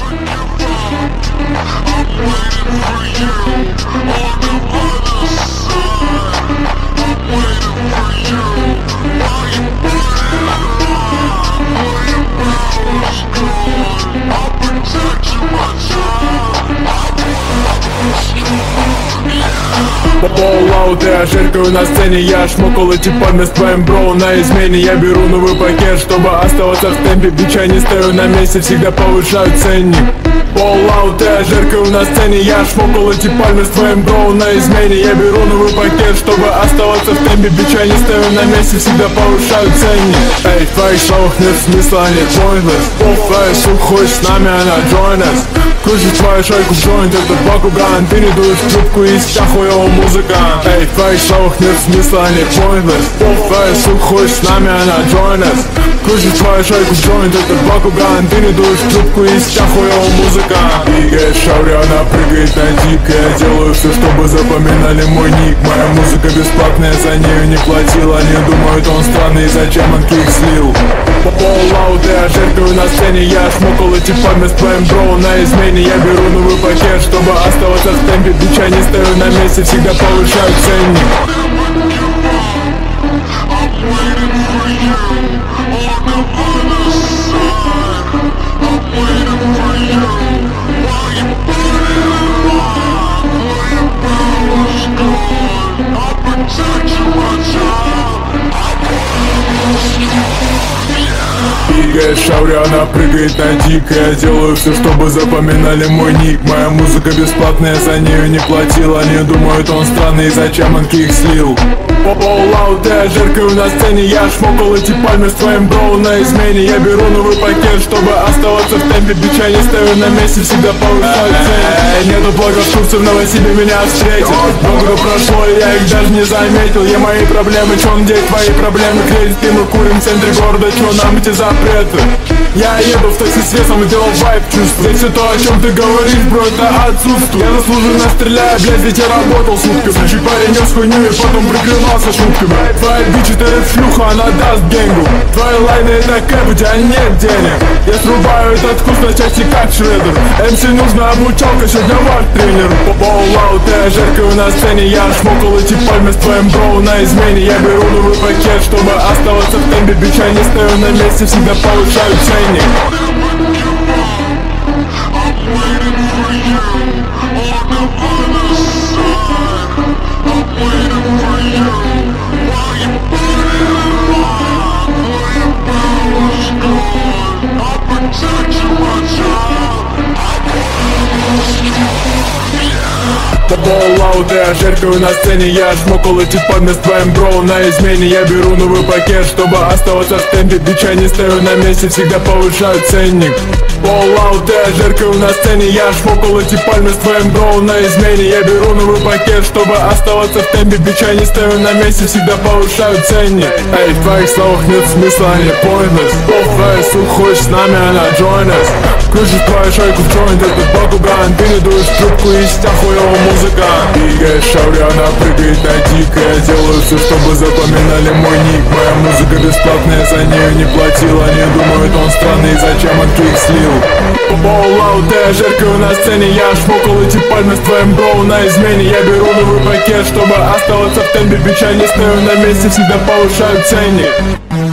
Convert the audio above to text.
Fallout, я жиркаю на сцене, я шмокал типами с твоим броу на измене. Я беру новый пакет, чтобы оставаться в темпе. Бича не стою на месте, всегда повышаю ценник. Fallout, я жиркаю на сцене, я шмокал типами с твоим броу на измене. Я беру новый пакет, чтобы оставаться в темпе. Бича не стою на месте, всегда повышаю ценник. Эй, в твоих словах нет смысла, они pointless. Твоя сука хочет с нами, она join us. Крутит твою шайку в джойнт, это Бакуган. Ты не дуешь в трубку, и сейчас хуёвый музыкант. Эй, в твоих словах нет смысла, они pointless. Твоя сука хочет с нами, она join us. Крутит твою шайку в джойнт, это Бакуган. Ты не дуешь в трубку, и сейчас хуёвый музыкант. Двигает шауря, она прыгает на дик. Я делаю все, чтобы запоминали мой ник. Моя музыка бесплатная, за нею не платила. Они думают, он странный, зачем он кик слил. Fallout, я жертвую на сцене, я шмокал типами с твоим броу на измене. Я беру новый пакет, чтобы оставаться в темпе. Бича не стою на месте, всегда повышаю ценник. Двигает шауря, она прыгает на дик. Я делаю все, чтобы запоминали мой ник. Моя музыка бесплатная, за нею не платил. Они думают, он странный, зачем он кик слил. Fallout, я жиркаю на сцене, я шмокал эти пальмы с твоим броу на измене. Я беру новый пакет, чтобы оставаться в темпе. Бича не стою на месте, всегда повышаю цены. Нету блогов в Турции, в Новосибе меня встретил. Много прошло, и я их даже не заметил. Я мои проблемы, чё он делает твои проблемы? Кредит, и мы курим в центре города, чё нам эти запреты? Я еду в такси с весом и делал вайб чувствую. Здесь все то, о чем ты говоришь, бро, это отсутствует. Я заслуженно стреляю, блядь, ведь я работал сутками. Чуть парень нес хуйню и потом прикрывался шутками. Твоя бич это рэп шлюха, она даст генгу. Твои лайны это кэп, у тебя нет денег. Я срубаю этот вкус на части как шредер. МС нужна обучалка, сегодня ваш тренер. Fallout, я жиркаю на сцене, я шмокал эти пальмы с твоим броу на измене. Я беру новый пакет, чтобы оставаться в темпе. Бича не стою на месте, всегда повышаю ценник. Fallout, я жиркаю на сцене, я шмокал эти пальмы с твоим броу на измене. Я беру новый пакет, чтобы оставаться в темпе. Бича не стою на месте, всегда повышаю ценник. Fallout, я жиркаю на сцене, я шмокал эти пальмы с твоим броу на измене. Я беру новый пакет, чтобы оставаться в темпе. Бича не стою на месте, всегда повышаю ценник. Эй, в твоих словах нет смысла, они pointless. Твоя сука хочет с нами, она join us. Кружит твою шайку в джойнт, это Бакуган. Ты не дуешь трубку, и сейчас хуёвый музыкант. Двигает шауря, она прыгает на дик. Я делаю все, чтобы запоминали мой ник. Моя музыка бесплатная, за нею не платил. Они думают, он странный, зачем он кик слил. Fallout, я жиркаю на сцене, я шмокал эти пальмы с твоим броу на измене. Я беру новый пакет, чтобы оставаться в темпе. Бича не стою на месте, всегда повышаю ценник.